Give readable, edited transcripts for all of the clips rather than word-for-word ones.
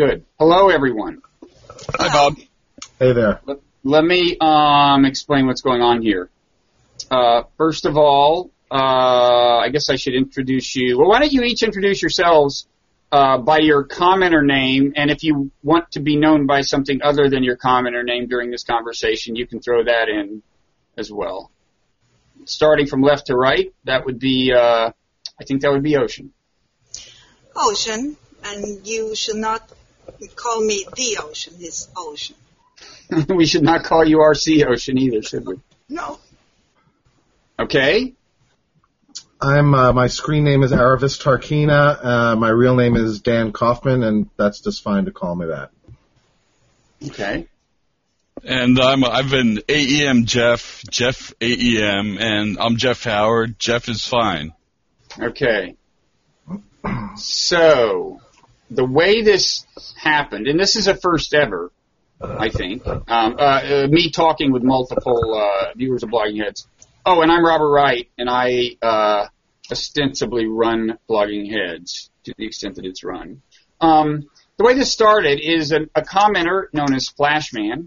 Good. Hello, everyone. Hi, Bob. Hey there. Let me explain what's going on here. First of all, I guess I should introduce you. Well, why don't you each introduce yourselves by your commenter name, and if you want to be known by something other than your commenter name during this conversation, you can throw that in as well. Starting from left to right, that would be, I think that would be Ocean. Ocean, and you should not call me the Ocean, it's Ocean. We should not call you RC Ocean either, should we? No. Okay. My screen name is Aravis Tarkina. My real name is Dan Kaufman, and that's just fine to call me that. Okay. And I've been AEM Jeff AEM, and I'm Jeff Howard. Jeff is fine. Okay. So, the way this happened, and this is a first ever, I think, me talking with multiple viewers of Blogging Heads. Oh, and I'm Robert Wright, and I ostensibly run Blogging Heads to the extent that it's run. The way this started is a commenter known as Flashman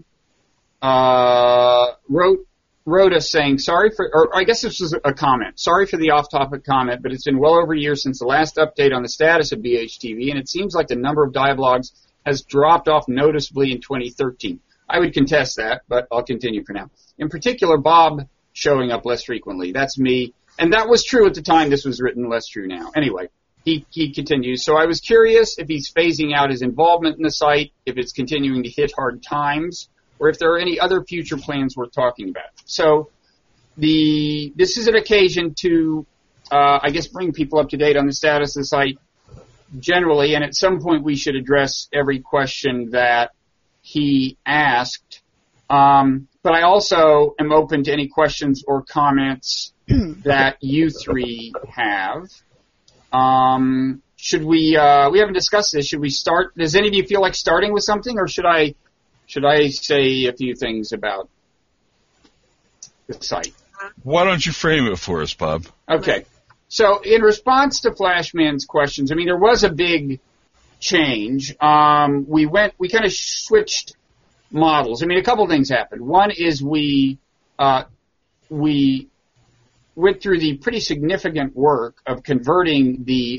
wrote us saying, I guess this was a comment. Sorry for the off-topic comment, but it's been well over a year since the last update on the status of BHTV, and it seems like the number of dialogues has dropped off noticeably in 2013. I would contest that, but I'll continue for now. In particular, Bob showing up less frequently. That's me. And that was true at the time this was written, less true now. Anyway, he continues. So I was curious if he's phasing out his involvement in the site, if it's continuing to hit hard times, or if there are any other future plans worth talking about. So this is an occasion to, I guess, bring people up to date on the status of the site generally, and at some point we should address every question that he asked. But I also am open to any questions or comments that you three have. Should we haven't discussed this. Should we start? Does any of you feel like starting with something, or should I say a few things about the site? Why don't you frame it for us, Bob? Okay. So in response to Flashman's questions, I mean, there was a big change. We kind of switched models. I mean, a couple things happened. One is we went through the pretty significant work of converting the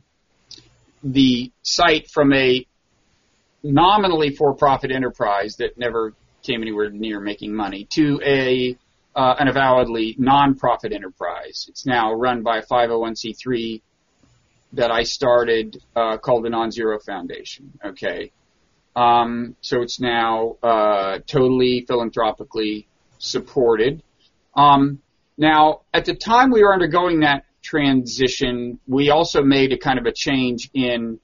site from a nominally for-profit enterprise that never came anywhere near making money to an avowedly non-profit enterprise. It's now run by a 501c3 that I started called the Non-Zero Foundation. Okay. So it's now totally philanthropically supported. Now, at the time we were undergoing that transition, we also made a kind of a change in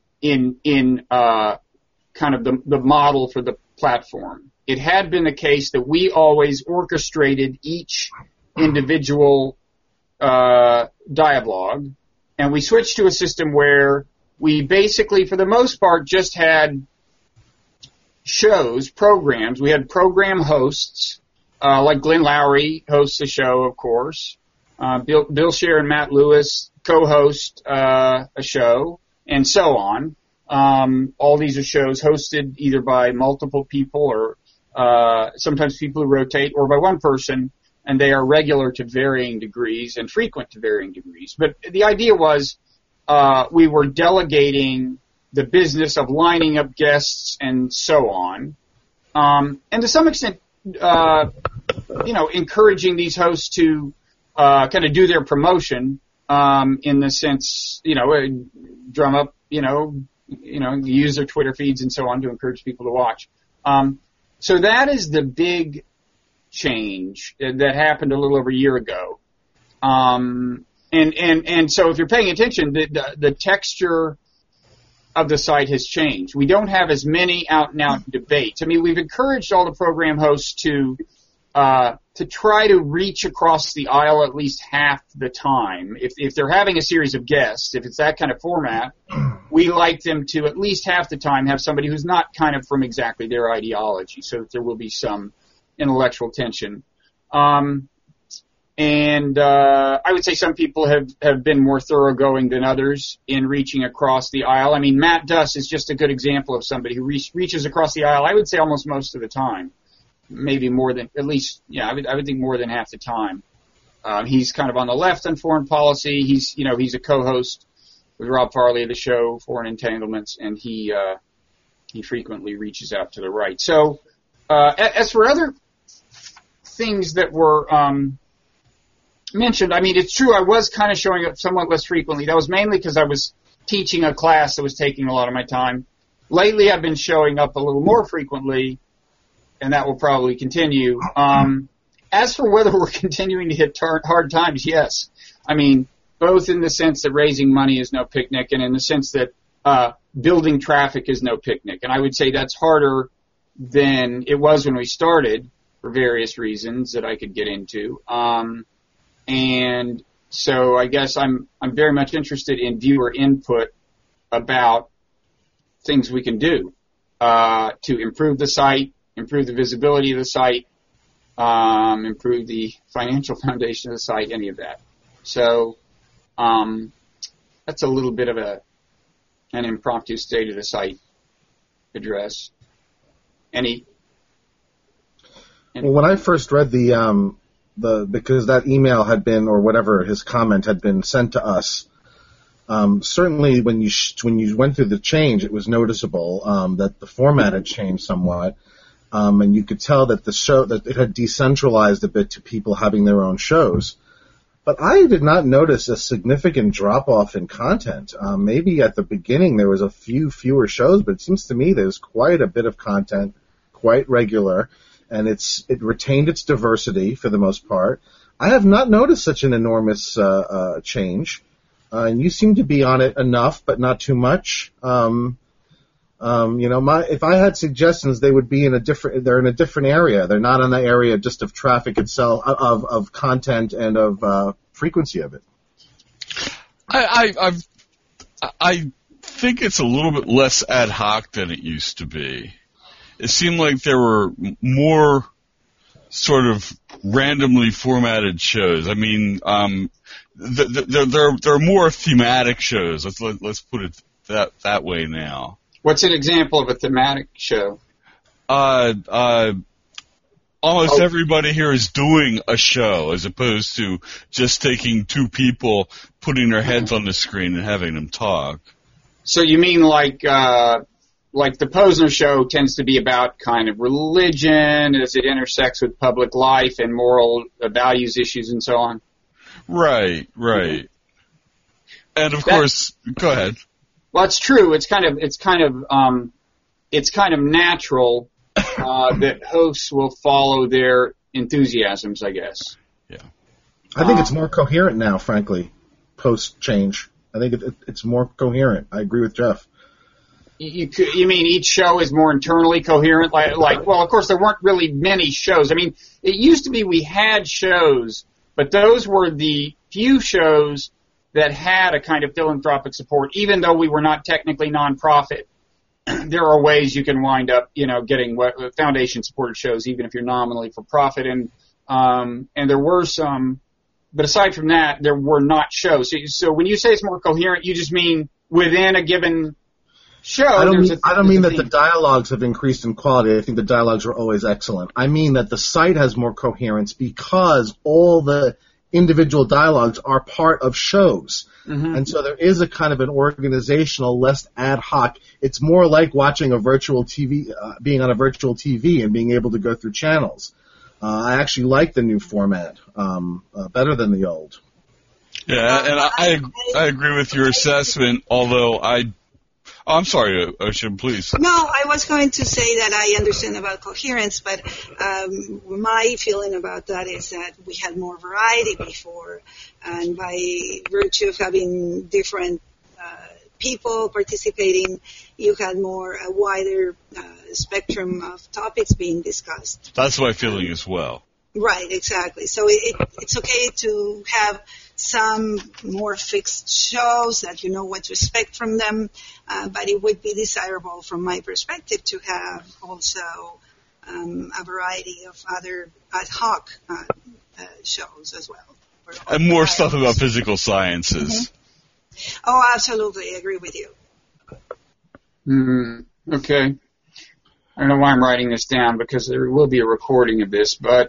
kind of the model for the platform. It had been the case that we always orchestrated each individual dialogue, and we switched to a system where we basically, for the most part, just had shows, programs. We had program hosts, like Glenn Lowry hosts a show, of course. Bill Scher and Matt Lewis co-host a show, and so on. All these are shows hosted either by multiple people or sometimes people who rotate, or by one person, and they are regular to varying degrees and frequent to varying degrees. But the idea was we were delegating the business of lining up guests and so on, and to some extent, encouraging these hosts to kind of do their promotion in the sense, drum up, use their Twitter feeds and so on to encourage people to watch. So that is the big change that happened a little over a year ago. And so if you're paying attention, the texture of the site has changed. We don't have as many out-and-out debates. I mean, we've encouraged all the program hosts to try to reach across the aisle at least half the time. If they're having a series of guests, if it's that kind of format, we like them to at least half the time have somebody who's not kind of from exactly their ideology, so that there will be some intellectual tension. And I would say some people have been more thoroughgoing than others in reaching across the aisle. I mean, Matt Duss is just a good example of somebody who reaches across the aisle, I would say almost most of the time. Maybe more than, at least, yeah, I would think more than half the time. He's kind of on the left on foreign policy. He's a co-host with Rob Farley of the show Foreign Entanglements, and he frequently reaches out to the right. So, as for other things that were mentioned, I mean, it's true, I was kind of showing up somewhat less frequently. That was mainly because I was teaching a class that was taking a lot of my time. Lately, I've been showing up a little more frequently, and that will probably continue. As for whether we're continuing to hit hard times, yes. I mean, both in the sense that raising money is no picnic and in the sense that building traffic is no picnic. And I would say that's harder than it was when we started for various reasons that I could get into. And so I guess I'm very much interested in viewer input about things we can do to improve the site, improve the visibility of the site, improve the financial foundation of the site, any of that. So that's a little bit of an impromptu state of the site address. Well, when I first read because that email had been, or whatever his comment had been sent to us, certainly when you went through the change, it was noticeable that the format had changed somewhat, and you could tell that that it had decentralized a bit to people having their own shows. But I did not notice a significant drop-off in content. Maybe at the beginning there was a fewer shows, but it seems to me there's quite a bit of content, quite regular, and it retained its diversity for the most part. I have not noticed such an enormous change, and you seem to be on it enough, but not too much. If I had suggestions, they would be they're in a different area. They're not in the area just of traffic itself, of content and of frequency of it. I think it's a little bit less ad hoc than it used to be. It seemed like there were more sort of randomly formatted shows. I mean, there are more thematic shows. Let's put it that way now. What's an example of a thematic show? Almost everybody here is doing a show as opposed to just taking two people, putting their heads on the screen and having them talk. So you mean like the Posner show tends to be about kind of religion as it intersects with public life and moral values issues and so on? Right. And of course, go ahead. Well, it's true. It's kind of natural that hosts will follow their enthusiasms, I guess. Yeah. I think it's more coherent now, frankly, post change. I think it's more coherent. I agree with Jeff. You mean each show is more internally coherent? Well, of course, there weren't really many shows. I mean, it used to be we had shows, but those were the few shows that had a kind of philanthropic support, even though we were not technically nonprofit. There are ways you can wind up, getting foundation-supported shows, even if you're nominally for profit, and there were some. But aside from that, there were not shows. So when you say it's more coherent, you just mean within a given show. I don't mean that the dialogues have increased in quality. I think the dialogues were always excellent. I mean that the site has more coherence because all the individual dialogues are part of shows. Mm-hmm. And so there is a kind of an organizational, less ad hoc. It's more like watching a virtual TV, being on a virtual TV and being able to go through channels. I actually like the new format better than the old. Yeah, and I agree with your assessment, although I'm sorry, Ocean, please. No, I was going to say that I understand about coherence, but my feeling about that is that we had more variety before, and by virtue of having different people participating, you had a wider spectrum of topics being discussed. That's my feeling as well. Right, exactly. So it's okay to have some more fixed shows that you know what to expect from them, but it would be desirable from my perspective to have also a variety of other ad hoc shows as well. And more stuff about physical sciences. Mm-hmm. Oh, absolutely. I agree with you. Okay. I don't know why I'm writing this down because there will be a recording of this, but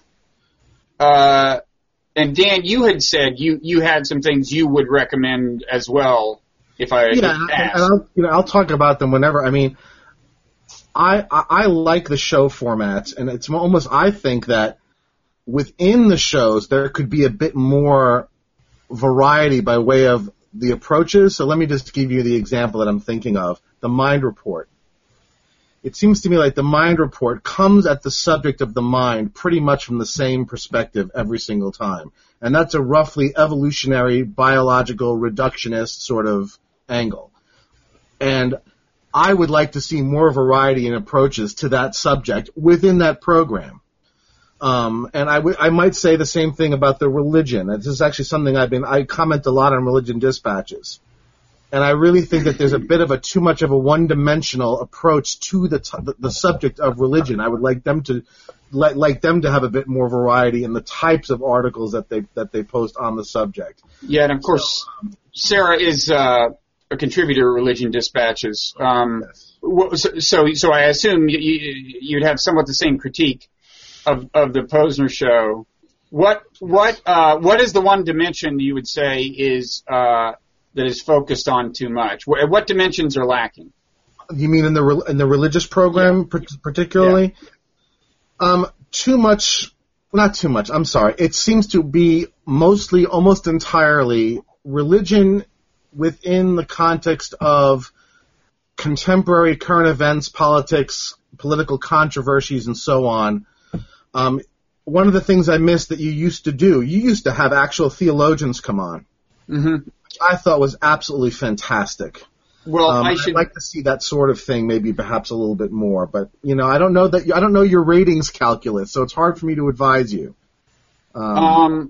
and Dan, you had said you had some things you would recommend as well if I asked. And I'll talk about them whenever. I mean, I like the show formats, and it's almost, I think that within the shows there could be a bit more variety by way of the approaches. So let me just give you the example that I'm thinking of, the Mind Report. It seems to me like the Mind Report comes at the subject of the mind pretty much from the same perspective every single time. And that's a roughly evolutionary, biological, reductionist sort of angle. And I would like to see more variety in approaches to that subject within that program. And I might say the same thing about the religion. This is actually something I comment a lot on Religion Dispatches. And I really think that there's a bit of a too much of a one-dimensional approach to the subject of religion. I would like them to have a bit more variety in the types of articles that they post on the subject. Yeah, and of course, Sarah is a contributor to Religion Dispatches. Yes. So I assume you'd have somewhat the same critique of the Posner show. What is the one dimension you would say is that is focused on too much? What dimensions are lacking? You mean in the religious program, particularly? Yeah. Too much. Not too much. I'm sorry. It seems to be mostly, almost entirely, religion within the context of contemporary current events, politics, political controversies, and so on. One of the things I missed that you used to do, you used to have actual theologians come on. Mm-hmm. I thought was absolutely fantastic. Well, I'd like to see that sort of thing, maybe perhaps a little bit more. But I don't know your ratings calculus, so it's hard for me to advise you. Well,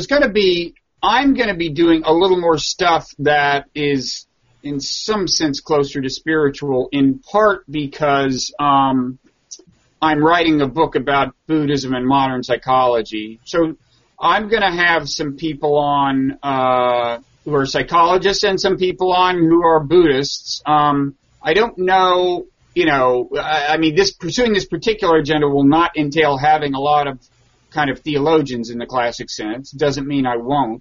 I'm going to be doing a little more stuff that is, in some sense, closer to spiritual. In part because I'm writing a book about Buddhism and modern psychology. So I'm going to have some people on who are psychologists and some people on who are Buddhists. I don't know, pursuing this particular agenda will not entail having a lot of kind of theologians in the classic sense. Doesn't mean I won't.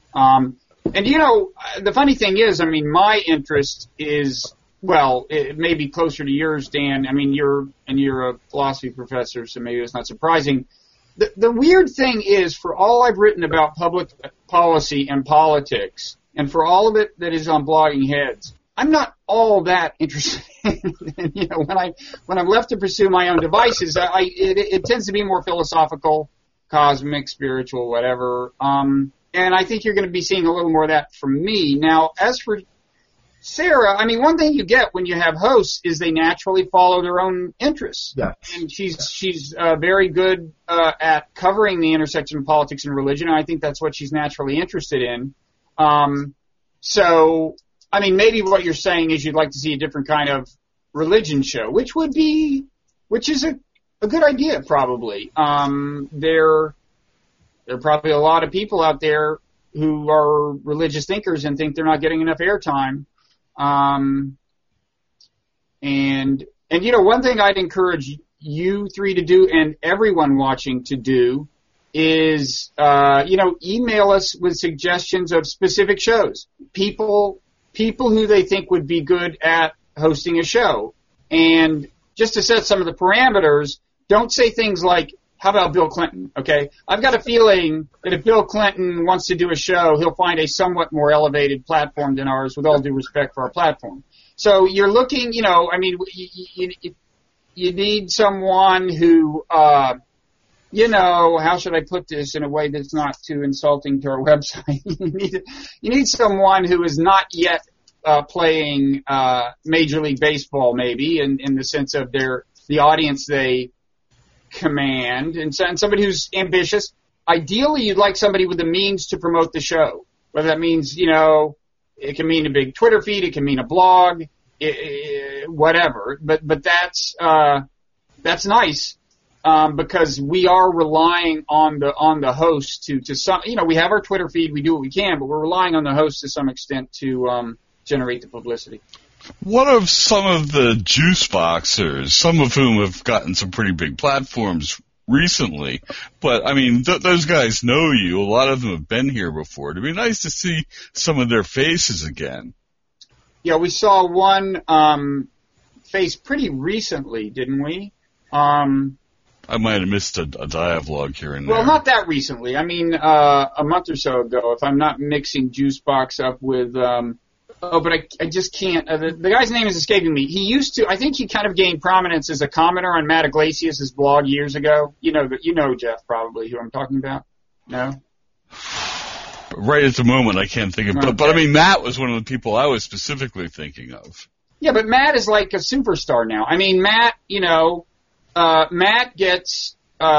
The funny thing is, my interest is, it may be closer to yours, Dan. You're a philosophy professor, so maybe it's not surprising. The weird thing is, for all I've written about public policy and politics, and for all of it that is on Blogging Heads, I'm not all that interested in, when I'm left to pursue my own devices, it tends to be more philosophical, cosmic, spiritual, whatever. And I think you're going to be seeing a little more of that from me. Now, as for Sarah, one thing you get when you have hosts is they naturally follow their own interests. Yeah. And she's very good at covering the intersection of politics and religion, and I think that's what she's naturally interested in. Maybe what you're saying is you'd like to see a different kind of religion show, which is a good idea, probably. There are probably a lot of people out there who are religious thinkers and think they're not getting enough airtime. One thing I'd encourage you three to do and everyone watching to do is, email us with suggestions of specific shows. People who they think would be good at hosting a show. And just to set some of the parameters, don't say things like, how about Bill Clinton? Okay. I've got a feeling that if Bill Clinton wants to do a show, he'll find a somewhat more elevated platform than ours, with all due respect for our platform. So you're looking, you need someone who, how should I put this in a way that's not too insulting to our website? You need someone who is not yet playing Major League Baseball, maybe, in the sense of the audience they command, and somebody who's ambitious. Ideally, you'd like somebody with the means to promote the show. Whether that means, it can mean a big Twitter feed, it can mean a blog, whatever. But that's nice. because we are relying on the host to some, we have our Twitter feed, we do what we can, but we're relying on the host to some extent to generate the publicity. What of some of the juice boxers, some of whom have gotten some pretty big platforms recently, but I mean, those guys know you. A lot of them have been here before. It'd be nice to see some of their faces again. Yeah, we saw one face pretty recently, didn't we? I might have missed a dialogue here and there. Well, not that recently. I mean, a month or so ago, if I'm not mixing Juicebox up with, but I just can't. The guy's name is escaping me. He used to, I think he kind of gained prominence as a commenter on Matt Iglesias' blog years ago. You know, Jeff, probably, who I'm talking about. No? Right at the moment, I can't think of, okay. But I mean, Matt was one of the people I was specifically thinking of. Yeah, but Matt is like a superstar now. I mean, Matt, Matt gets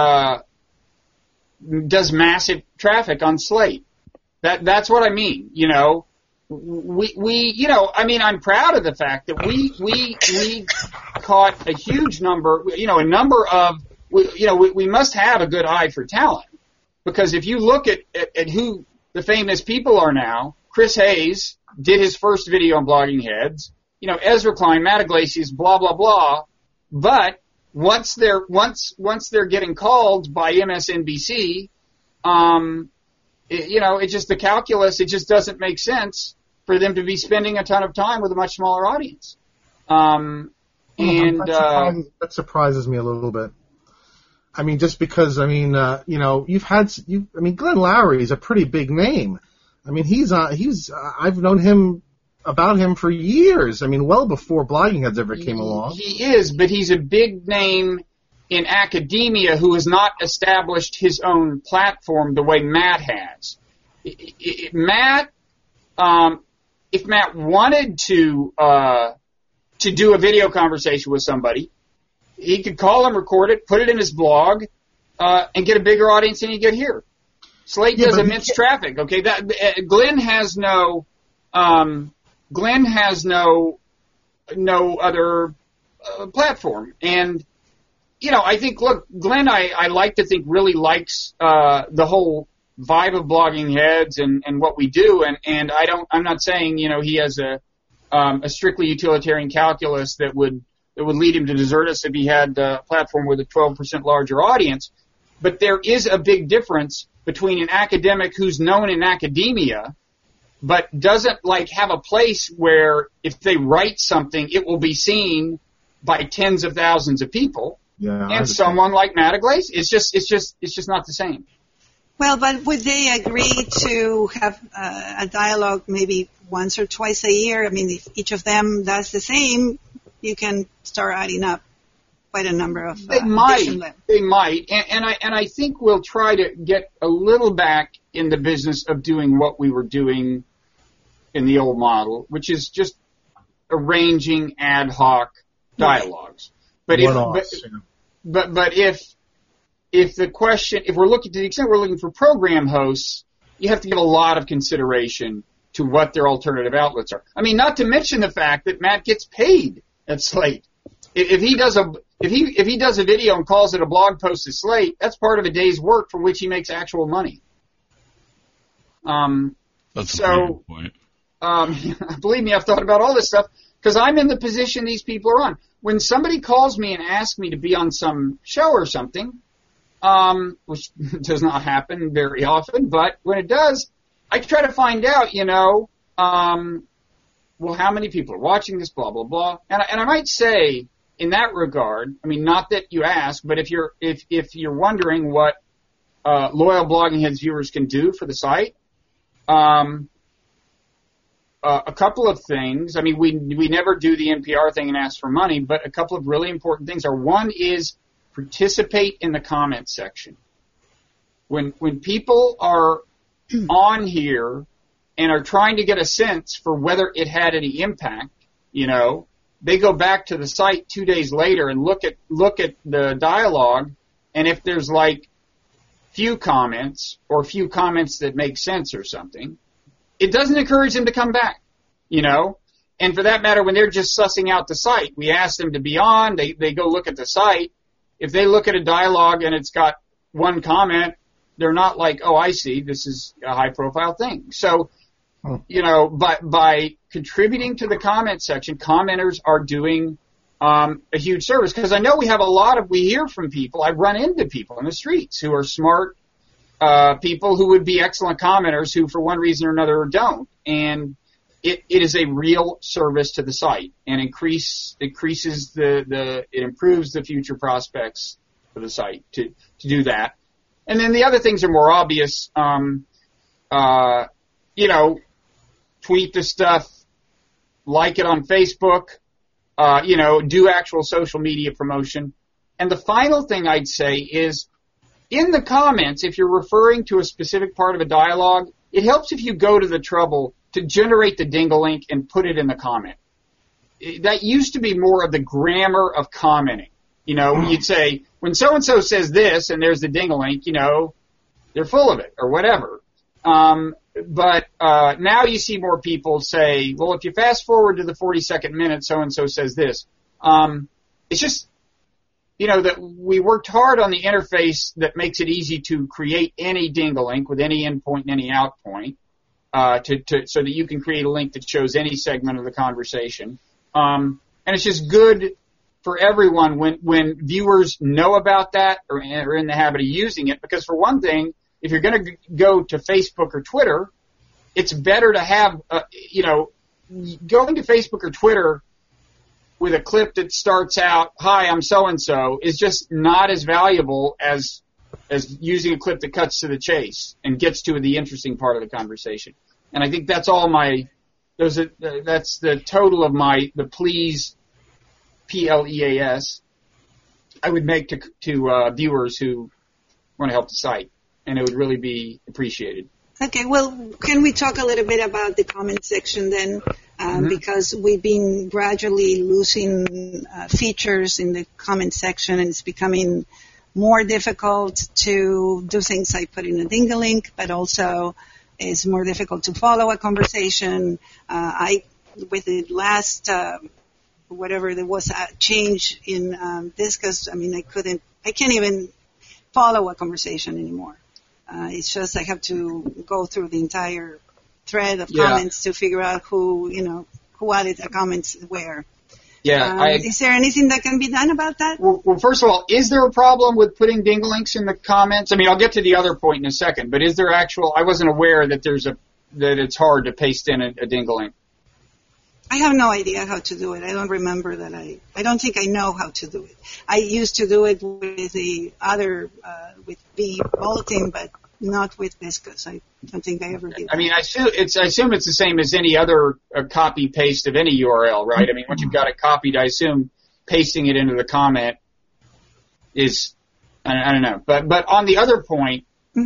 does massive traffic on Slate. That's what I mean. I mean, I'm proud of the fact that we caught a huge number. A number of we must have a good eye for talent, because if you look at who the famous people are now, Chris Hayes did his first video on Blogging Heads. Ezra Klein, Matt Iglesias, blah blah blah. But once they're getting called by MSNBC, it just the calculus. It just doesn't make sense for them to be spending a ton of time with a much smaller audience. That surprises me a little bit. I mean, just because Glenn Lowry is a pretty big name. I mean, I've known about him for years. I mean, well before Blogging Heads ever came along. He is, but he's a big name in academia who has not established his own platform the way Matt has. If Matt wanted to do a video conversation with somebody, he could call him, record it, put it in his blog, and get a bigger audience than he get here. Slate does immense traffic. Okay, Glenn has no other platform, and I think Glenn, I like to think really likes the whole vibe of Blogging Heads and what we do, and I'm not saying he has a strictly utilitarian calculus that would lead him to desert us if he had a platform with a 12% larger audience. But there is a big difference between an academic who's known in academia but doesn't have a place where if they write something, it will be seen by tens of thousands of people. Yeah, and someone like Matt Iglesias, it's just not the same. Well, but would they agree to have a dialogue maybe once or twice a year? I mean, if each of them does the same, you can start adding up quite a number of. They might, and I think we'll try to get a little back in the business of doing what we were doing in the old model, which is just arranging ad hoc dialogues. But if the question, if we're looking to the extent we're looking for program hosts, you have to give a lot of consideration to what their alternative outlets are. I mean, not to mention the fact that Matt gets paid at Slate. If he does a video and calls it a blog post at Slate, that's part of a day's work from which he makes actual money. That's a good point. Believe me, I've thought about all this stuff because I'm in the position these people are on. When somebody calls me and asks me to be on some show or something, which does not happen very often, but when it does, I try to find out, well, how many people are watching this, blah, blah, blah. And I might say, in that regard, I mean, not that you ask, but if you're wondering what loyal Blogging Heads viewers can do for the site, a couple of things. I mean, we never do the NPR thing and ask for money, but a couple of really important things are, one is participate in the comments section. When people are on here and are trying to get a sense for whether it had any impact, they go back to the site 2 days later and look at the dialogue, and if there's few comments or few comments that make sense or something, it doesn't encourage them to come back, And for that matter, when they're just sussing out the site, we ask them to be on, they go look at the site, if they look at a dialogue and it's got one comment, they're not like, oh, I see, this is a high-profile thing. So, by contributing to the comment section, commenters are doing a huge service. Because I know we hear from people, I run into people in the streets who are smart people who would be excellent commenters who, for one reason or another, don't. And it is a real service to the site and it improves the future prospects for the site to do that. And then the other things are more obvious. Tweet the stuff, like it on Facebook, do actual social media promotion. And the final thing I'd say is, in the comments, if you're referring to a specific part of a dialogue, it helps if you go to the trouble to generate the dingle link and put it in the comment. That used to be more of the grammar of commenting. You'd say, when so-and-so says this and there's the dingle link, they're full of it or whatever. But now you see more people say, well, if you fast forward to the 42nd minute, so-and-so says this. It's just, that we worked hard on the interface that makes it easy to create any dingle link with any endpoint and any out point, so that you can create a link that shows any segment of the conversation. And it's just good for everyone when viewers know about that or are in the habit of using it, because for one thing, if you're going to go to Facebook or Twitter, it's better to have, going to Facebook or Twitter with a clip that starts out, "Hi, I'm so-and-so," is just not as valuable as using a clip that cuts to the chase and gets to the interesting part of the conversation. And I think that's all that's the total of the pleas, PLEAS, I would make to viewers who want to help the site. And it would really be appreciated. Okay, well, can we talk a little bit about the comment section then? Because we've been gradually losing features in the comment section, and it's becoming more difficult to do things like put in a dingle link, but also it's more difficult to follow a conversation. With the last, whatever there was a change in Disqus, I can't even follow a conversation anymore. It's just I have to go through the entire thread of comments to figure out who added the comments where. Yeah. Is there anything that can be done about that? Well, first of all, is there a problem with putting dingle links in the comments? I'll get to the other point in a second, but is there I wasn't aware that that it's hard to paste in a dingle link. I have no idea how to do it. I don't remember that I don't think I know how to do it. I used to do it with the other, with the bulletin, but not with Disqus. I don't think I ever did. I assume it's the same as any other copy paste of any URL, right? Once you've got it copied, I assume pasting it into the comment is, I don't know. But on the other point,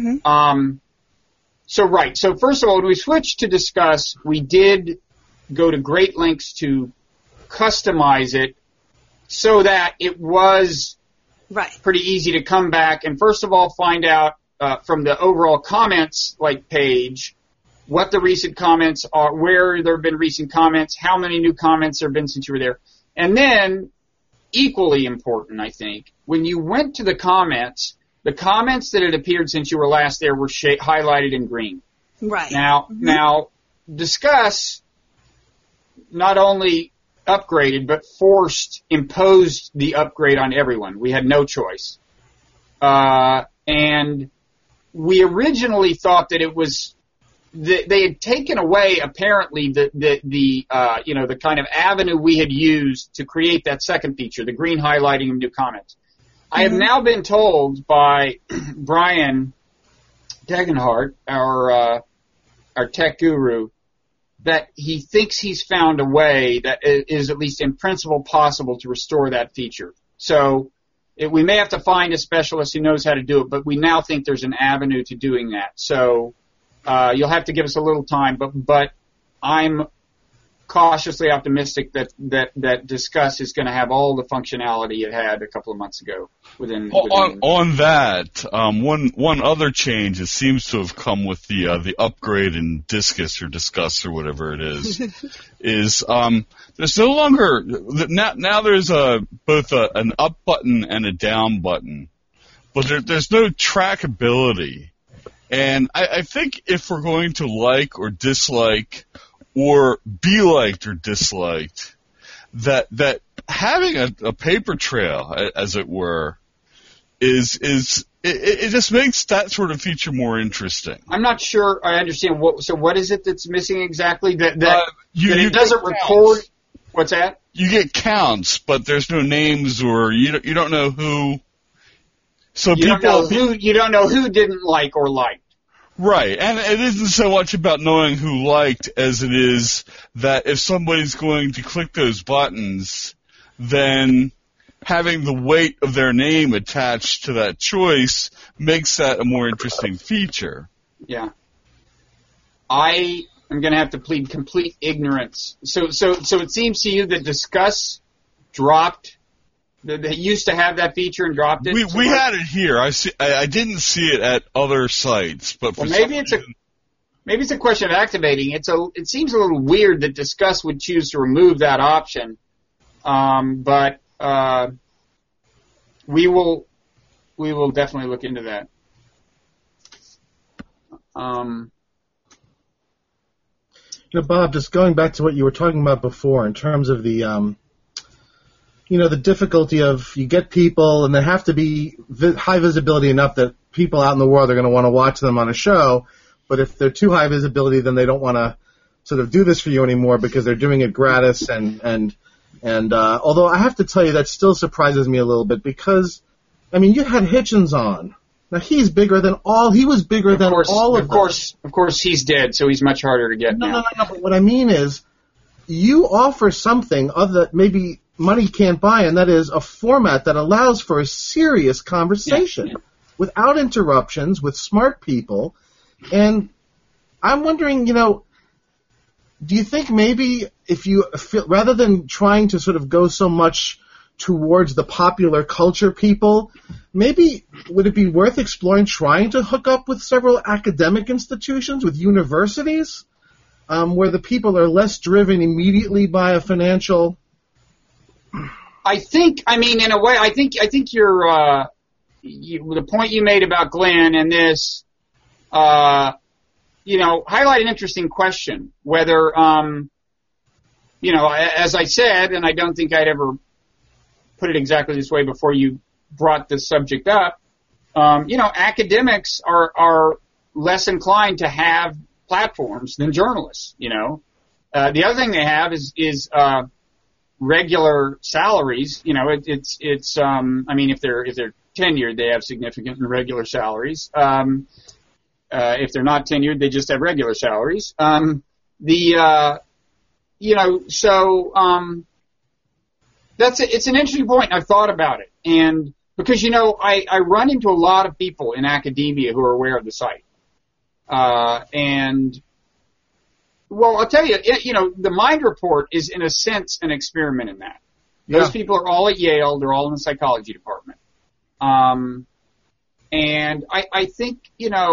so first of all, when we switched to Disqus, we did go to great lengths to customize it so that it was pretty easy to come back and first of all find out from the overall comments page what the recent comments are, where there have been recent comments, how many new comments there have been since you were there. And then, equally important, I think, when you went to the comments that had appeared since you were last there were highlighted in green. Right. Now, Disqus not only upgraded, but imposed the upgrade on everyone. We had no choice. And we originally thought that it was, they had taken away apparently the kind of avenue we had used to create that second feature, the green highlighting of new comments. I have now been told by Brian Degenhardt, our tech guru, that he thinks he's found a way that is at least in principle possible to restore that feature. So we may have to find a specialist who knows how to do it, but we now think there's an avenue to doing that. So you'll have to give us a little time, but I'm cautiously optimistic that Discuss is going to have all the functionality it had a couple of months ago. On that, one other change that seems to have come with the upgrade in Discus or Discuss or whatever it is, is there's no longer now there's both an up button and a down button, but there's no trackability. And I think if we're going to like or dislike or be liked or disliked, that having a paper trail, as it were, it just makes that sort of feature more interesting. I'm not sure I understand what is it that's missing exactly? That it doesn't record. Counts. What's that? You get counts, but there's no names, or you don't know who. So you don't know who didn't like or liked. Right, and it isn't so much about knowing who liked as it is that if somebody's going to click those buttons, then having the weight of their name attached to that choice makes that a more interesting feature. Yeah. I am going to have to plead complete ignorance. So it seems to you that Discuss dropped. They used to have that feature and dropped it. We had it here. I didn't see it at other sites, but maybe it's a question of activating. It seems a little weird that Discuss would choose to remove that option. But we will definitely look into that. Bob, just going back to what you were talking about before in terms of the the difficulty of you get people and they have to be high visibility enough that people out in the world are going to want to watch them on a show. But if they're too high visibility, then they don't want to sort of do this for you anymore because they're doing it gratis. And although I have to tell you that still surprises me a little bit because, I mean, you had Hitchens on. Now he's bigger than all. He was bigger than all of them. Of course, he's dead, so he's much harder to get now. No. But what I mean is, you offer something that maybe money can't buy, and that is a format that allows for a serious conversation without interruptions, with smart people. And I'm wondering, do you think maybe if you feel, rather than trying to sort of go so much towards the popular culture people, maybe would it be worth exploring trying to hook up with several academic institutions, with universities, where the people are less driven immediately by a financial... in a way, I think you're, the point you made about Glenn and this, highlight an interesting question. Whether, as I said, and I don't think I'd ever put it exactly this way before you brought this subject up, academics are less inclined to have platforms than journalists, The other thing they have is regular salaries. If they're tenured, they have significant and regular salaries. If they're not tenured, they just have regular salaries. It's an interesting point. I've thought about it, and because I run into a lot of people in academia who are aware of the site, and. Well, I'll tell you, the Mind Report is, in a sense, an experiment in that. Those people are all at Yale. They're all in the psychology department. And I think,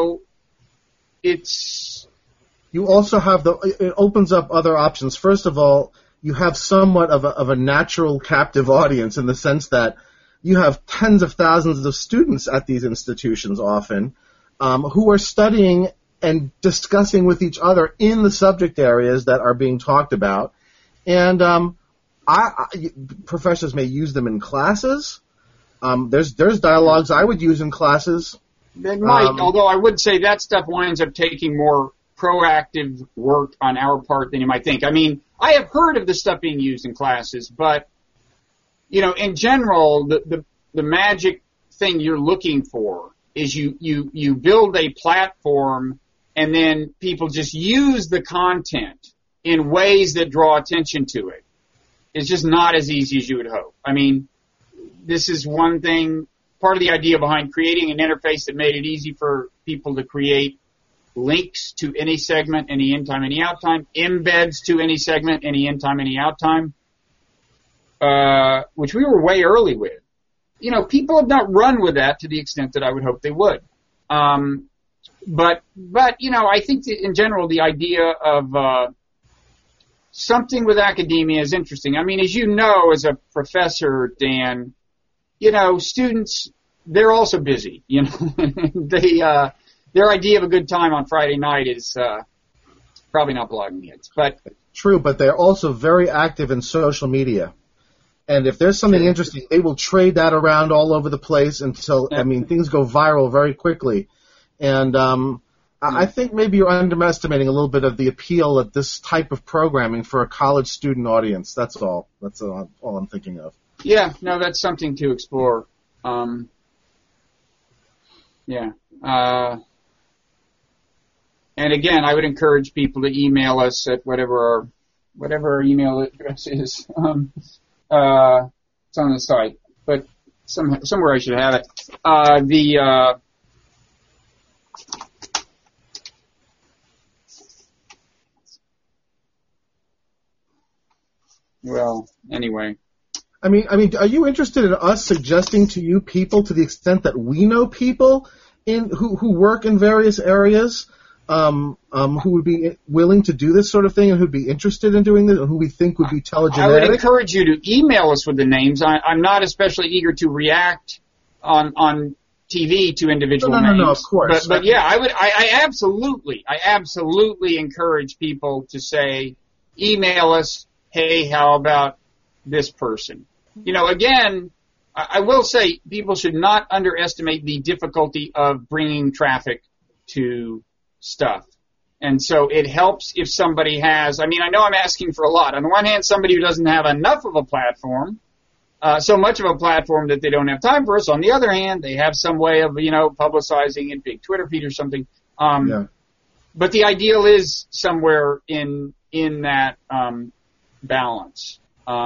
it's... You also have it opens up other options. First of all, you have somewhat of a natural captive audience in the sense that you have tens of thousands of students at these institutions often who are studying and discussing with each other in the subject areas that are being talked about. And professors may use them in classes. There's dialogues I would use in classes. They might, although I would say that stuff winds up taking more proactive work on our part than you might think. I mean, I have heard of this stuff being used in classes, but, in general, the magic thing you're looking for is you build a platform and then people just use the content in ways that draw attention to it. It's just not as easy as you would hope. I mean, this is one thing, part of the idea behind creating an interface that made it easy for people to create links to any segment, any in time, any out time, embeds to any segment, any in time, any out time, which we were way early with. You know, people have not run with that to the extent that I would hope they would. But you know, I think that in general the idea of something with academia is interesting. I mean, as you know, as a professor, Dan, you know, students, they're also busy. You know, their idea of a good time on Friday night is probably not blogging hits. But true, but they're also very active in social media. And if there's something interesting, they will trade that around all over the place until, I mean, things go viral very quickly. And I think maybe you're underestimating a little bit of the appeal of this type of programming for a college student audience. That's all. That's all I'm thinking of. Yeah, no, that's something to explore. Yeah. And again, I would encourage people to email us at whatever our email address is. It's on the site, but somewhere I should have it. Well, anyway. I mean, are you interested in us suggesting to you people, to the extent that we know people who work in various areas, who would be willing to do this sort of thing and who'd be interested in doing this, and who we think would be telegenetic? I would encourage you to email us with the names. I'm not especially eager to react on TV to individual names. No, of course. But yeah, I absolutely encourage people to say, email us, hey, how about this person? You know, again, I will say people should not underestimate the difficulty of bringing traffic to stuff. And so it helps if somebody has, I mean, I know I'm asking for a lot. On the one hand, somebody who doesn't have enough of a platform, so much of a platform that they don't have time for us. On the other hand, they have some way of, you know, publicizing it, big Twitter feed or something. But the ideal is somewhere in that balance.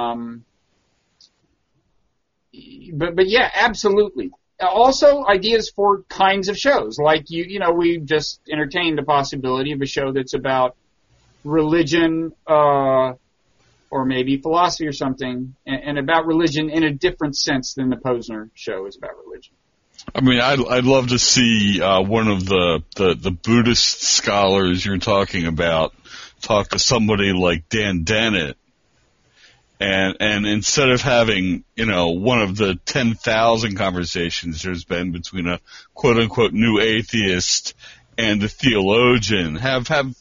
But yeah, absolutely. Also, ideas for kinds of shows, like you know, we just entertained the possibility of a show that's about religion, or maybe philosophy or something, and about religion in a different sense than the Posner show is about religion. I mean, I'd love to see one of the Buddhist scholars you're talking about talk to somebody like Dan Dennett. And instead of having, you know, one of the 10,000 conversations there's been between a quote unquote new atheist and a theologian, have one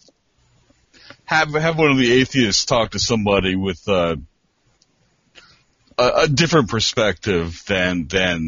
of the atheists talk to somebody with a different perspective than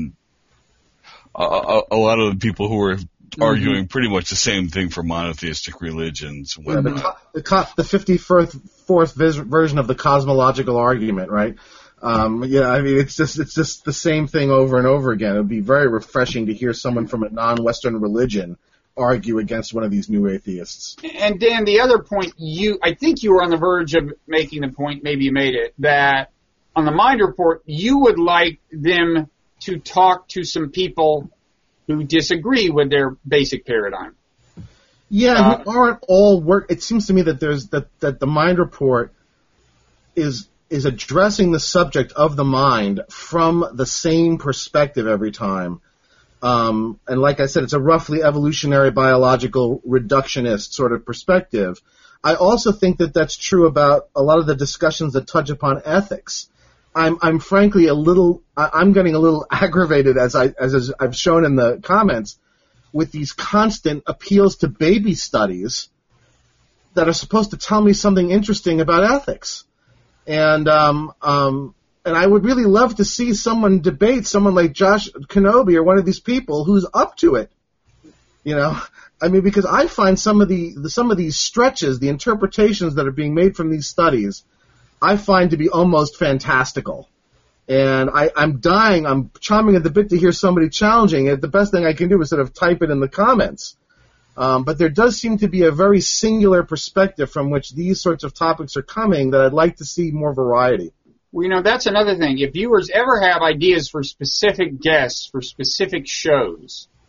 a lot of the people who are arguing pretty much the same thing for monotheistic religions. Yeah, the 54th version of the cosmological argument, right? Yeah, I mean, it's just the same thing over and over again. It would be very refreshing to hear someone from a non-Western religion argue against one of these new atheists. And Dan, the other point, I think you were on the verge of making the point, maybe you made it, that on the Mind Report, you would like them to talk to some people who disagree with their basic paradigm. Yeah, who aren't all work. It seems to me that that the Mind Report is addressing the subject of the mind from the same perspective every time. And like I said, it's a roughly evolutionary biological reductionist sort of perspective. I also think that that's true about a lot of the discussions that touch upon ethics. I'm frankly I'm getting a little aggravated as I've shown in the comments with these constant appeals to baby studies that are supposed to tell me something interesting about ethics. And I would really love to see someone debate someone like Josh Kenobi or one of these people who's up to it. You know, I mean, because I find some of these stretches, the interpretations that are being made from these studies, I find to be almost fantastical. And I'm chomping at the bit to hear somebody challenging it. The best thing I can do is sort of type it in the comments. But there does seem to be a very singular perspective from which these sorts of topics are coming that I'd like to see more variety. Well, you know, that's another thing. If viewers ever have ideas for specific guests, for specific shows,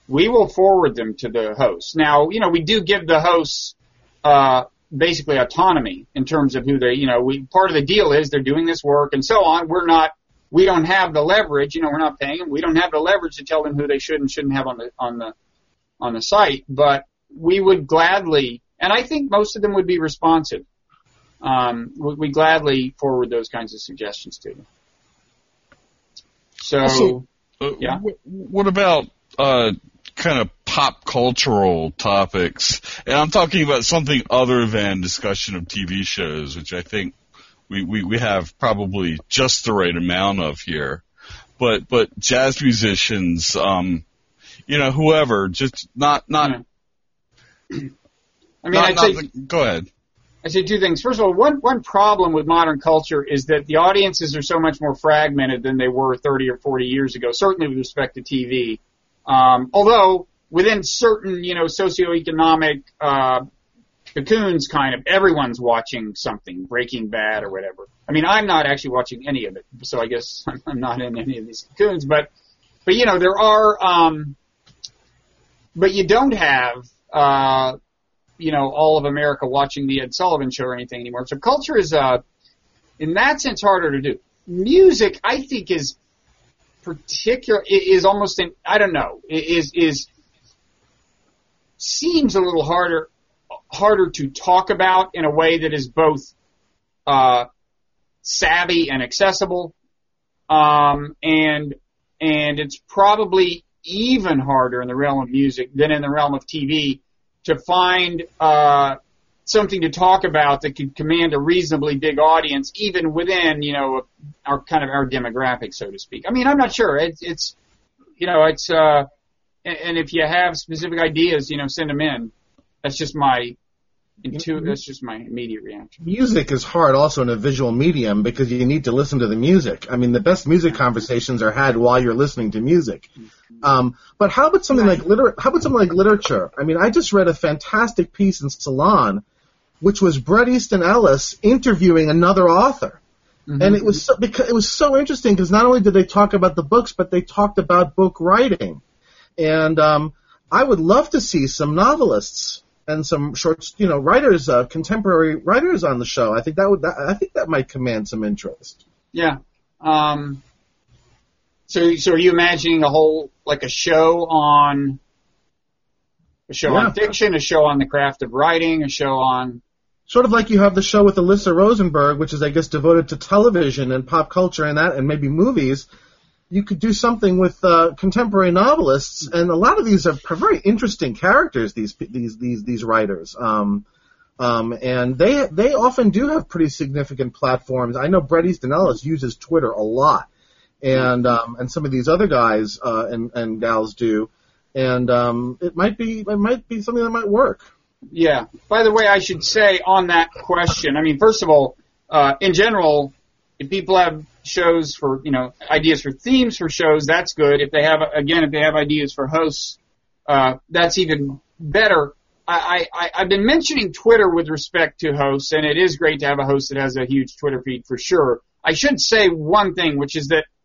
we will forward them to the hosts. Now, we do give the hosts basically autonomy in terms of who they, part of the deal is they're doing this work and so on. We don't have the leverage, we're not paying them. We don't have the leverage to tell them who they should and shouldn't have on the site, but we would gladly, and I think most of them would be responsive. We gladly forward those kinds of suggestions to them. So, also, yeah. What about kind of pop cultural topics? And I'm talking about something other than discussion of TV shows, which I think we have probably just the right amount of here. But jazz musicians, whoever, just not. I mean, go ahead. I'd say two things. First of all, one problem with modern culture is that the audiences are so much more fragmented than they were 30 or 40 years ago, certainly with respect to TV. Although within certain, socioeconomic cocoons, kind of, everyone's watching something, Breaking Bad or whatever. I mean, I'm not actually watching any of it, so I guess I'm not in any of these cocoons. But there are, but you don't have, all of America watching the Ed Sullivan Show or anything anymore. So culture is, in that sense, harder to do. Music, I think, is almost I don't know, seems a little harder to talk about in a way that is both savvy and accessible, and it's probably even harder in the realm of music than in the realm of TV to find something to talk about that could command a reasonably big audience, even within our demographic, so to speak. I mean, I'm not sure. It's and if you have specific ideas, send them in. That's just my immediate reaction. Music is hard also in a visual medium because you need to listen to the music. I mean, the best music conversations are had while you're listening to music. But how about something like literature? I mean, I just read a fantastic piece in Salon, which was Bret Easton Ellis interviewing another author. Mm-hmm. And it was so interesting because not only did they talk about the books, but they talked about book writing. And I would love to see some novelists and some writers, contemporary writers on the show. I think that might command some interest. Yeah. So are you imagining a show on fiction, a show on the craft of writing, a show on sort of like you have the show with Alyssa Rosenberg, which is, I guess, devoted to television and pop culture and that, and maybe movies. You could do something with contemporary novelists, and a lot of these are very interesting characters. These writers, and they often do have pretty significant platforms. I know Bret Easton Ellis uses Twitter a lot, and some of these other guys and gals do, and it might be something that might work. Yeah. By the way, I should say on that question, I mean, first of all, in general, if people have shows for, ideas for themes for shows, that's good. If they have ideas for hosts, that's even better. I've been mentioning Twitter with respect to hosts, and it is great to have a host that has a huge Twitter feed for sure. I should say one thing, which is that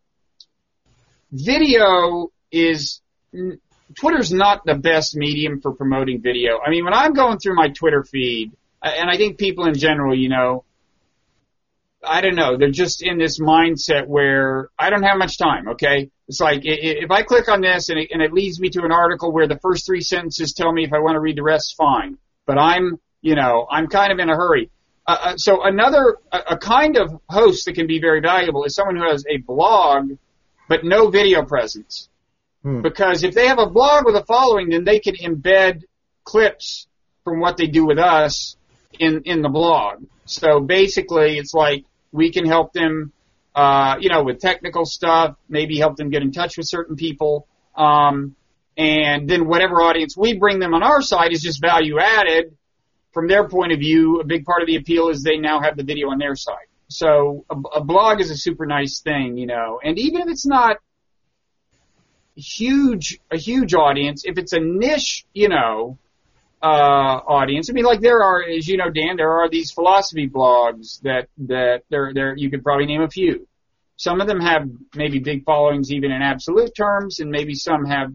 Twitter's not the best medium for promoting video. I mean, when I'm going through my Twitter feed, and I think people in general, I don't know, they're just in this mindset where I don't have much time, okay? It's like, if I click on this and it leads me to an article where the first 3 sentences tell me if I want to read the rest, fine. But I'm kind of in a hurry. So a kind of host that can be very valuable is someone who has a blog but no video presence. Because if they have a blog with a following, then they can embed clips from what they do with us in the blog. So basically, it's like we can help them, with technical stuff, maybe help them get in touch with certain people, and then whatever audience we bring them on our side is just value added. From their point of view, a big part of the appeal is they now have the video on their side. So a blog is a super nice thing, and even if it's not a huge audience, if it's a niche, audience. I mean, like there are, as you know, Dan, there are these philosophy blogs that there you could probably name a few. Some of them have maybe big followings even in absolute terms, and maybe some have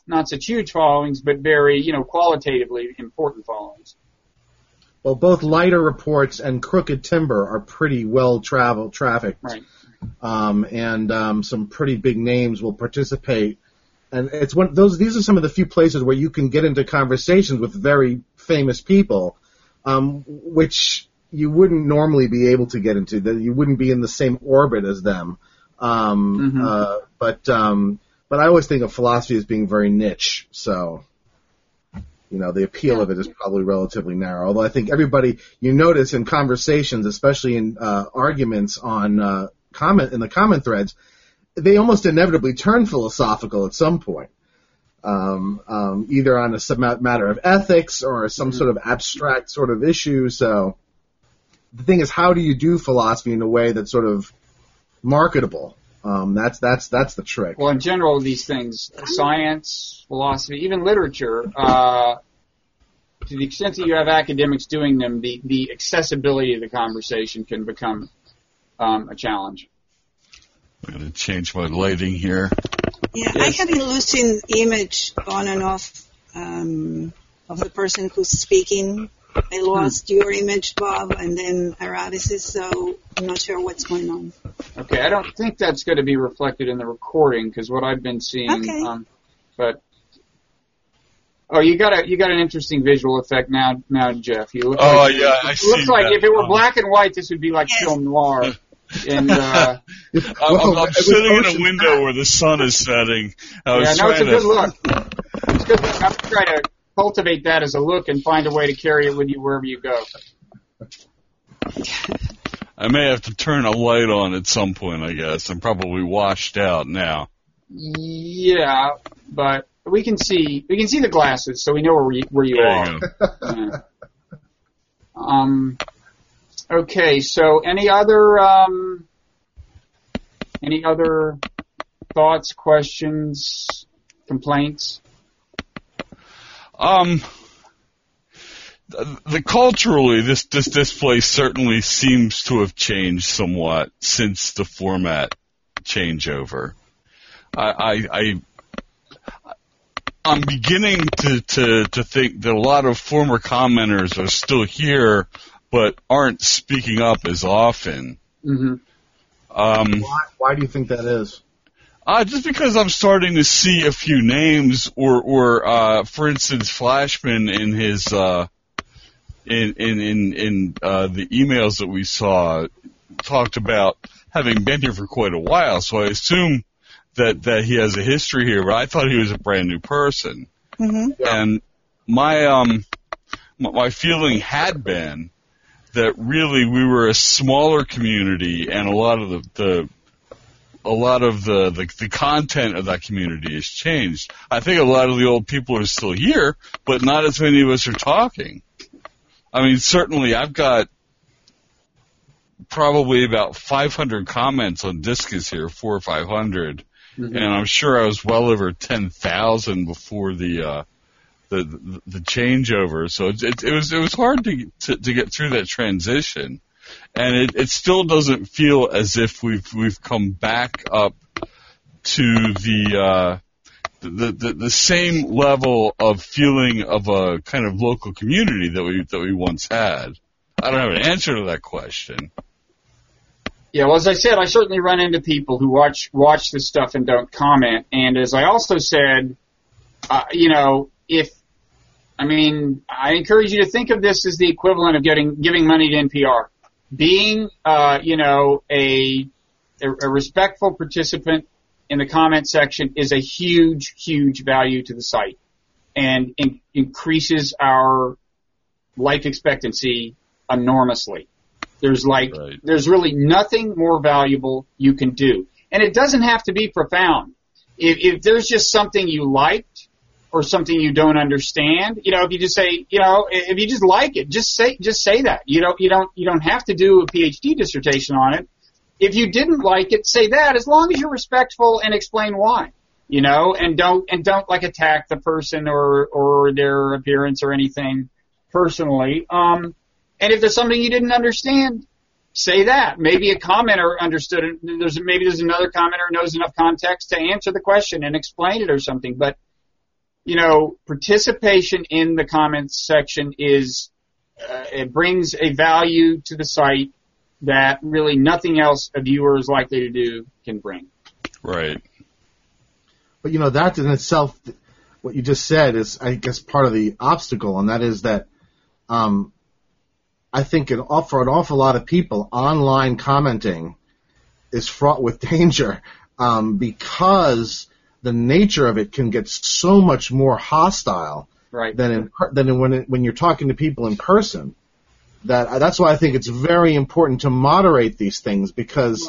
not such huge followings, but very, qualitatively important followings. Well, both Lighter Reports and Crooked Timber are pretty well trafficked. Right. And some pretty big names will participate. And these are some of the few places where you can get into conversations with very famous people, which you wouldn't normally be able to get into. That you wouldn't be in the same orbit as them. But I always think of philosophy as being very niche. So, the appeal of it is probably relatively narrow. Although I think everybody, you notice in conversations, especially in arguments on in the comment threads, they almost inevitably turn philosophical at some point, either on a matter of ethics or some sort of abstract sort of issue. So the thing is, how do you do philosophy in a way that's sort of marketable? That's the trick. Well, in general, these things, science, philosophy, even literature, to the extent that you have academics doing them, the accessibility of the conversation can become a challenge. I'm going to change my lighting here. Yeah, yes. I have been losing image on and off of the person who's speaking. I lost your image, Bob, and then Aravis's, so I'm not sure what's going on. Okay, I don't think that's going to be reflected in the recording because what I've been seeing. Okay. But you got an interesting visual effect now, Jeff. You look I see. Looks like if it were black and white, this would be like film noir. And I'm sitting in a window where the sun is setting. It's a good look. It's good. I'm trying to cultivate that as a look and find a way to carry it with you wherever you go. I may have to turn a light on at some point, I guess. I'm probably washed out now. Yeah, but we can see the glasses, so we know where you are. Yeah. Okay, so any other thoughts, questions, complaints? Culturally, this place certainly seems to have changed somewhat since the format changeover. I'm beginning to think that a lot of former commenters are still here, but aren't speaking up as often. Mm-hmm. Why do you think that is? Just because I'm starting to see a few names, or for instance, Flashman in his in the emails that we saw talked about having been here for quite a while. So I assume that he has a history here, but I thought he was a brand new person. Mm-hmm. And my feeling had been that really we were a smaller community, and a lot of the content of that community has changed. I think a lot of the old people are still here, but not as many of us are talking. I mean, certainly I've got probably about 500 comments on Discus here, 400 or 500, and I'm sure I was well over 10,000 before the changeover. So it was hard to get through that transition. And it still doesn't feel as if we've come back up to the same level of feeling of a kind of local community that we once had. I don't have an answer to that question. Yeah, well, as I said, I certainly run into people who watch this stuff and don't comment. And as I also said, I encourage you to think of this as the equivalent of giving money to NPR. Being, a respectful participant in the comment section is a huge, huge value to the site, and increases our life expectancy enormously. There's really nothing more valuable you can do, and it doesn't have to be profound. If there's just something you liked or something you don't understand, if you just say, if you just like it, just say that. You don't have to do a PhD dissertation on it. If you didn't like it, say that, as long as you're respectful and explain why, and don't like attack the person or their appearance or anything personally. And if there's something you didn't understand, say that. Maybe a commenter understood it. Maybe there's another commenter who knows enough context to answer the question and explain it or something. But participation in the comments section is it brings a value to the site that really nothing else a viewer is likely to do can bring. Right. But that in itself, what you just said is, I guess, part of the obstacle, and that is that I think for an awful lot of people, online commenting is fraught with danger because the nature of it can get so much more hostile than when you're talking to people in person. That's why I think it's very important to moderate these things because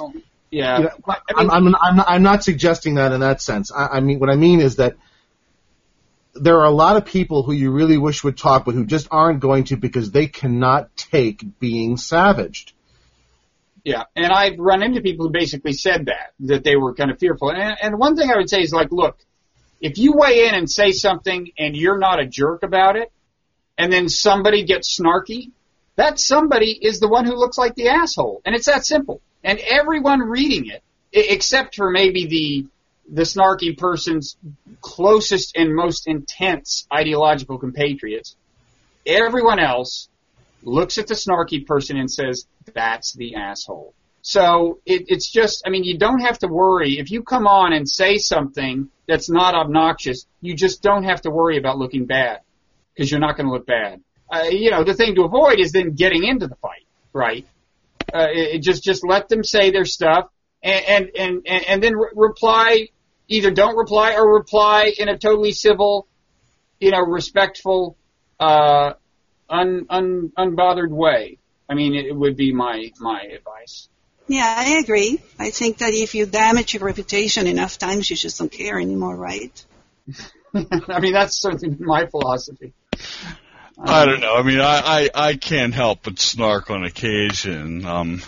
I'm not suggesting that in that sense. I mean, what I mean is that there are a lot of people who you really wish would talk, but who just aren't going to because they cannot take being savaged. Yeah, and I've run into people who basically said that they were kind of fearful. And one thing I would say is, like, look, if you weigh in and say something and you're not a jerk about it, and then somebody gets snarky, that somebody is the one who looks like the asshole. And it's that simple. And everyone reading it, except for maybe the snarky person's closest and most intense ideological compatriots, everyone else looks at the snarky person and says, that's the asshole. So it's just, I mean, you don't have to worry. If you come on and say something that's not obnoxious, you just don't have to worry about looking bad because you're not going to look bad. The thing to avoid is then getting into the fight, right? Just let them say their stuff and then reply. Either don't reply or reply in a totally civil, respectful, unbothered way. I mean, it would be my advice. Yeah, I agree. I think that if you damage your reputation enough times, you just don't care anymore, right? I mean, that's certainly my philosophy. I don't know. I mean, I can't help but snark on occasion. Well,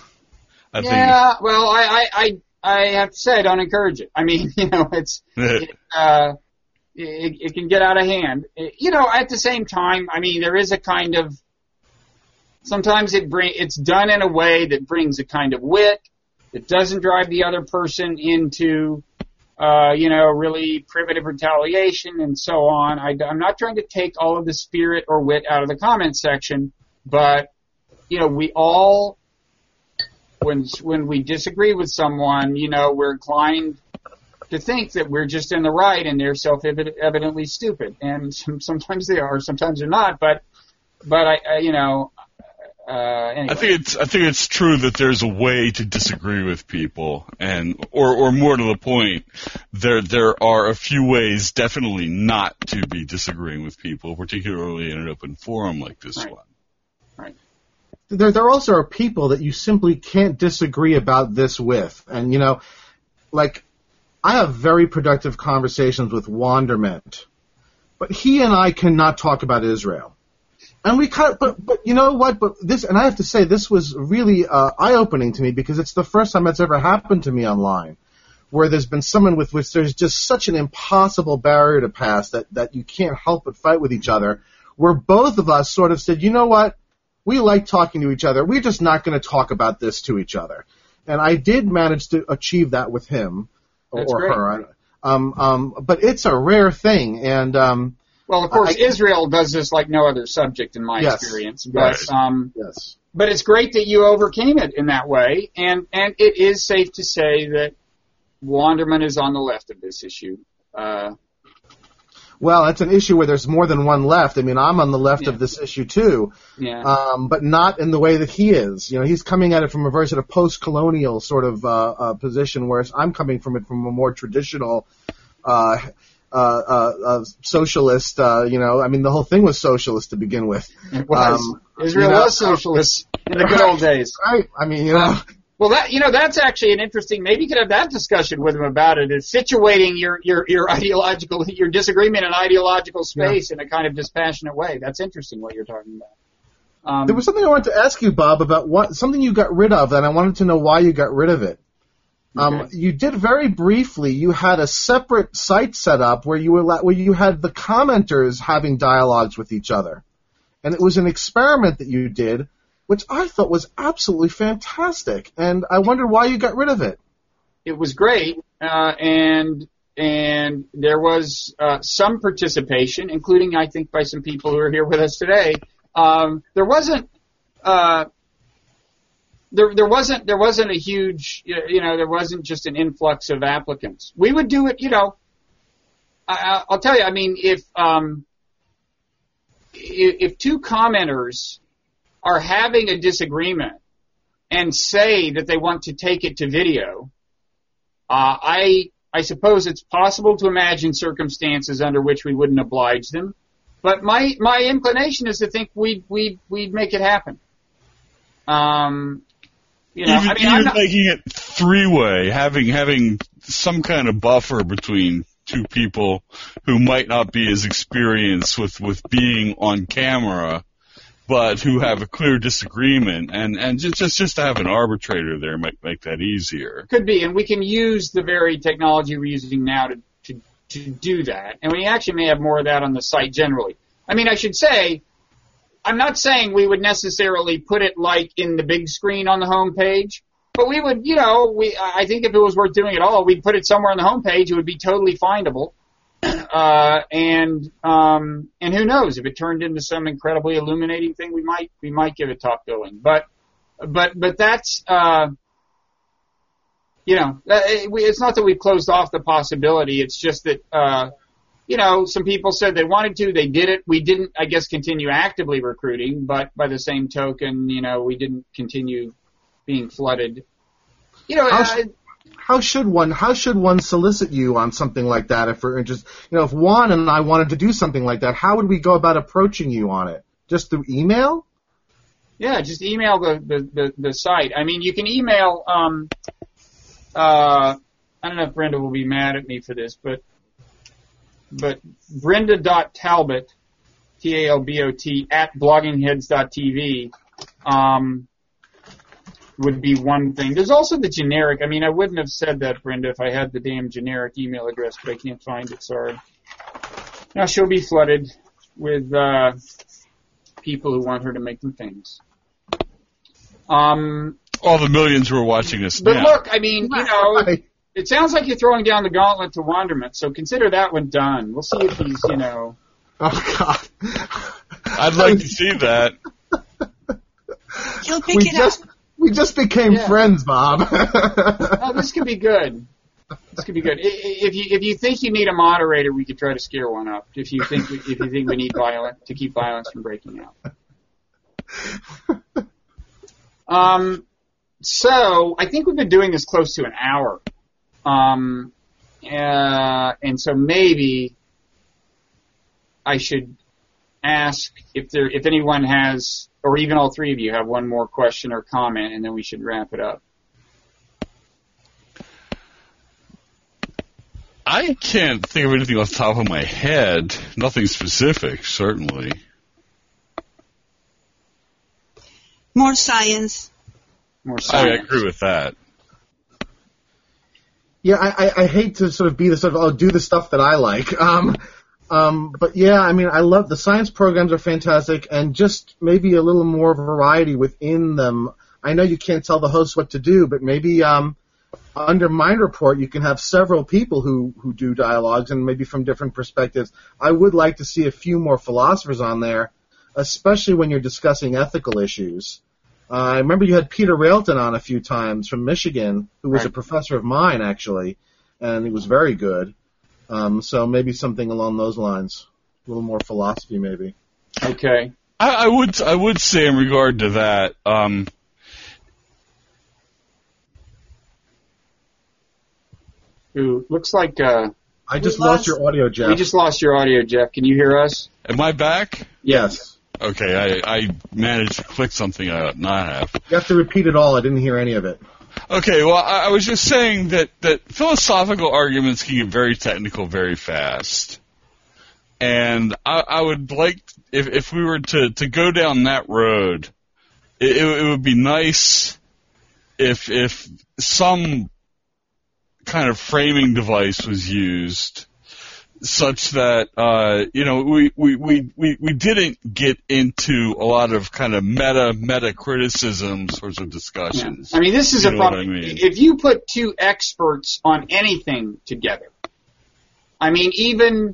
I have to say, I don't encourage it. I mean, it can get out of hand. At the same time, I mean, there is a kind of, sometimes it's done in a way that brings a kind of wit that doesn't drive the other person into, really primitive retaliation and so on. I'm not trying to take all of the spirit or wit out of the comment section, but, we all, when we disagree with someone, we're inclined to think that we're just in the right and they're self-evidently stupid. And sometimes they are, sometimes they're not. But anyway. I think it's true that there's a way to disagree with people, or more to the point, there are a few ways definitely not to be disagreeing with people, particularly in an open forum like this one. Right. There also are people that you simply can't disagree about this with. And, I have very productive conversations with Wanderment, but he and I cannot talk about Israel. And but you know what? But this, and I have to say, this was really eye-opening to me because it's the first time it's ever happened to me online, where there's been someone with which there's just such an impossible barrier to pass that you can't help but fight with each other, where both of us sort of said, you know what? We like talking to each other. We're just not going to talk about this to each other. And I did manage to achieve that with him or her. But it's a rare thing. And well, of course, Israel does this like no other subject in my experience. But yes. But it's great that you overcame it in that way. And it is safe to say that Wanderman is on the left of this issue. Well, it's an issue where there's more than one left. I mean, I'm on the left of this issue too, but not in the way that he is. He's coming at it from a very sort of post-colonial sort of position, whereas I'm coming from it from a more traditional socialist. I mean, the whole thing was socialist to begin with. It was. Israel was socialist in the good old days. Right. I mean, Well, that's actually an interesting. Maybe you could have that discussion with him about it. Is situating your ideological, your disagreement in ideological space in a kind of dispassionate way. That's interesting what you're talking about. There was something I wanted to ask you, Bob, about something you got rid of, and I wanted to know why you got rid of it. Okay. You did very briefly. You had a separate site set up where you had the commenters having dialogues with each other, and it was an experiment that you did, which I thought was absolutely fantastic, and I wondered why you got rid of it. It was great, and and there was some participation, including, I think, by some people who are here with us today. There wasn't a huge, there wasn't just an influx of applicants. We would do it, I'll tell you, I mean, if two commenters are having a disagreement and say that they want to take it to video, I suppose it's possible to imagine circumstances under which we wouldn't oblige them. But my inclination is to think we'd make it happen. Even making it three-way, having some kind of buffer between two people who might not be as experienced with being on camera, but who have a clear disagreement, and just to have an arbitrator there might make that easier. Could be, and we can use the very technology we're using now to do that. And we actually may have more of that on the site generally. I mean, I should say, I'm not saying we would necessarily put it like in the big screen on the home page, but we would, I think if it was worth doing at all, we'd put it somewhere on the home page. It would be totally findable. And who knows, if it turned into some incredibly illuminating thing, we might give it top billing. But that's, it's not that we've closed off the possibility. It's just that, some people said they wanted to, they did it. We didn't, I guess, continue actively recruiting, but by the same token, we didn't continue being flooded. How should one solicit you on something like that if we're interested? If Juan and I wanted to do something like that, how would we go about approaching you on it? Just through email? Yeah, just email the site. I mean, you can email. I don't know if Brenda will be mad at me for this, but Brenda.Talbot, TALBOT @bloggingheads.tv. Would be one thing. There's also the generic. I mean, I wouldn't have said that, Brenda, if I had the damn generic email address, but I can't find it. Sorry. Now she'll be flooded with people who want her to make them famous. All the millions who are watching us now. But look, I mean, it sounds like you're throwing down the gauntlet to Wonderment, so consider that one done. We'll see if he's, Oh, God. I'd like to see that. He'll pick it up. We just became friends, Bob. Oh, this could be good. If you think you need a moderator, we could try to scare one up. If you think we need to keep violence from breaking out. So I think we've been doing this close to an hour, and so maybe I should ask if anyone has, or even all three of you have one more question or comment, and then we should wrap it up. I can't think of anything off the top of my head. Nothing specific, certainly. More science. I agree with that. Yeah, I hate to sort of be the sort of, do the stuff that I like. But yeah, I mean, I love the science programs are fantastic, and just maybe a little more variety within them. I know you can't tell the host what to do, but maybe under Mind Report you can have several people who do dialogues, and maybe from different perspectives. I would like to see a few more philosophers on there, especially when you're discussing ethical issues. I remember you had Peter Railton on a few times from Michigan, who was a professor of mine, actually, and he was very good. So maybe something along those lines, a little more philosophy, maybe. Okay. I would say in regard to that, looks like I just lost your audio, Jeff. We just lost your audio, Jeff. Can you hear us? Am I back? Yes. Okay, I managed to click something I ought not have. You have to repeat it all. I didn't hear any of it. Okay, well, I was just saying that philosophical arguments can get very technical very fast. And I would like, if we were to go down that road, it would be nice if some kind of framing device was used such that, we didn't get into a lot of kind of meta criticism sorts of discussions. Yeah. I mean, this is a problem. I mean? If you put two experts on anything together, I mean, even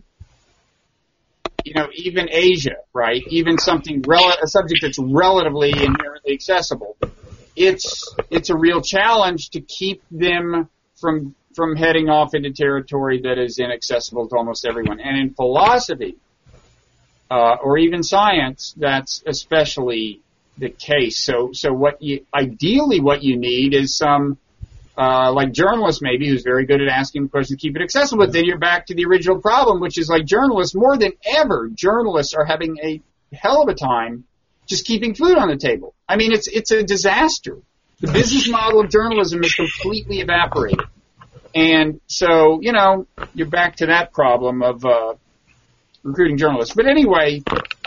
Asia, right? Even a subject that's relatively inherently accessible. It's a real challenge to keep them from heading off into territory that is inaccessible to almost everyone. And in philosophy, or even science, that's especially the case. So ideally what you need is some, like journalists maybe, who's very good at asking questions to keep it accessible, but then you're back to the original problem, which is like journalists, more than ever, journalists are having a hell of a time just keeping food on the table. I mean, it's a disaster. The business model of journalism is completely evaporated. And so, you're back to that problem of recruiting journalists. But anyway,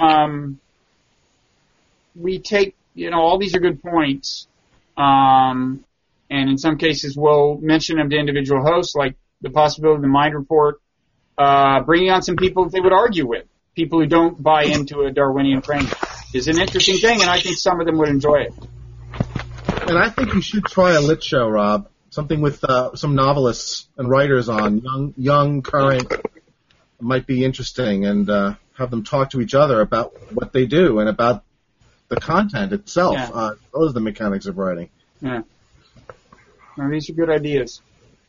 we take, all these are good points. And in some cases, we'll mention them to individual hosts, like the possibility of the Mind Report, bringing on some people that they would argue with, people who don't buy into a Darwinian frame, is an interesting thing, and I think some of them would enjoy it. And I think you should try a lit show, Rob. Something with some novelists and writers on, young, current, might be interesting, and have them talk to each other about what they do and about the content itself. Yeah. Those are the mechanics of writing. Yeah. Well, these are good ideas.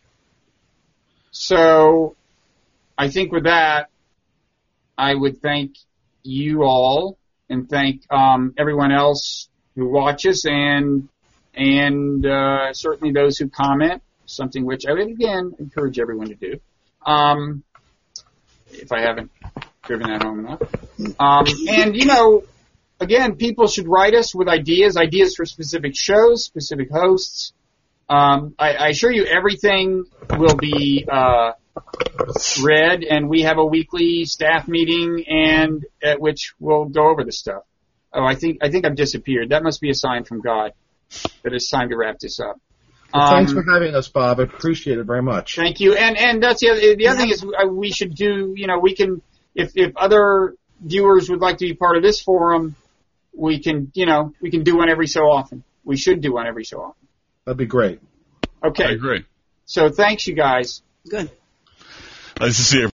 So, I think with that, I would thank you all and thank everyone else who watches and certainly those who comment, something which I would, again, encourage everyone to do, if I haven't driven that home enough. And, again, people should write us with ideas for specific shows, specific hosts. I assure you everything will be read, and we have a weekly staff meeting and at which we'll go over the stuff. Oh, I think I've disappeared. That must be a sign from God that it's time to wrap this up. Well, thanks for having us, Bob. I appreciate it very much. Thank you. And that's the other thing is we should do, we can, if other viewers would like to be part of this forum, we can do one every so often. We should do one every so often. That'd be great. Okay. I agree. So thanks, you guys. Good. Nice to see you.